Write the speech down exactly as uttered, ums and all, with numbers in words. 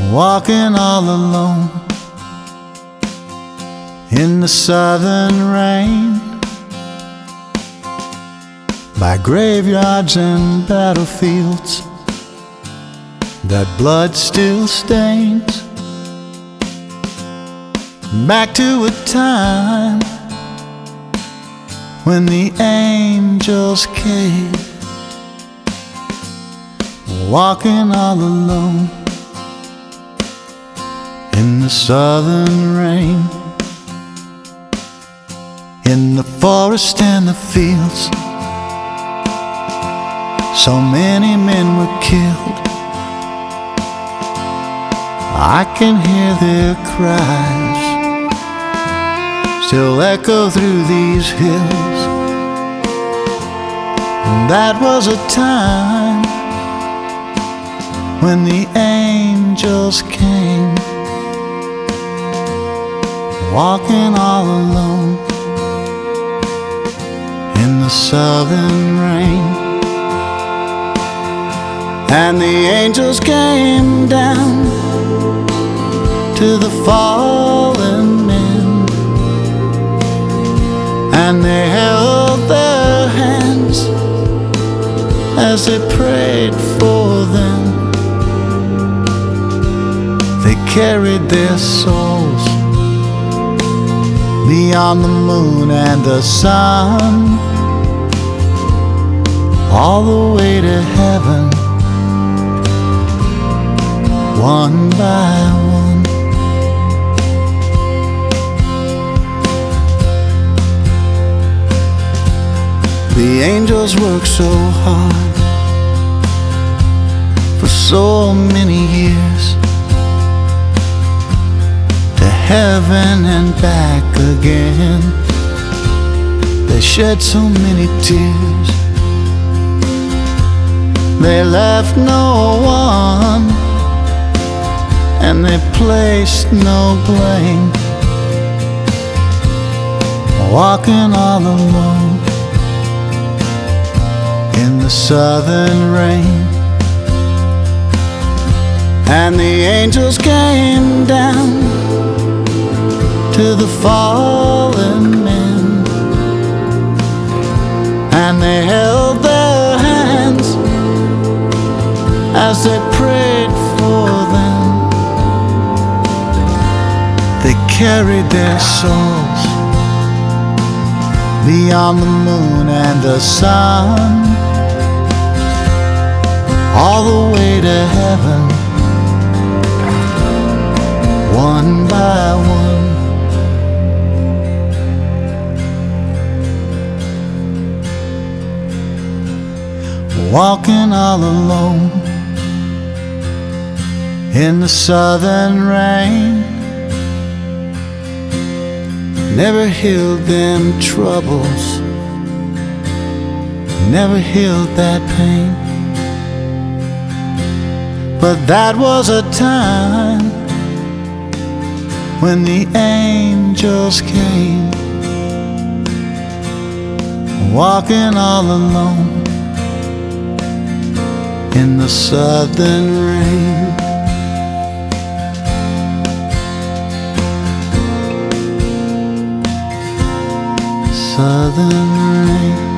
walking all alone in the southern rain, by graveyards and battlefields that blood still stains. Back to a time when the angels came, walking all alone in the southern rain, in the forest and the fields. So many men were killed. I can hear their cries still echo through these hills. And that was a time when the angels came, walking all alone in the southern rain. And the angels came down to the fallen men, and they held their hands as they prayed for them. They carried their souls beyond the moon and the sun, all the way to heaven, one by one. The angels work so hard for so many years, to heaven and back again. They shed so many tears, they left no one, and they placed no blame, walking all alone in the southern rain. And the angels came down to the fallen men, and they held their hands as they prayed for them. They carried their souls beyond the moon and the sun, all the way to heaven, one by one. Walking all alone in the southern rain, never healed them troubles, never healed that pain. But that was a time when the angels came, walking all alone in the southern rain. Southern rain.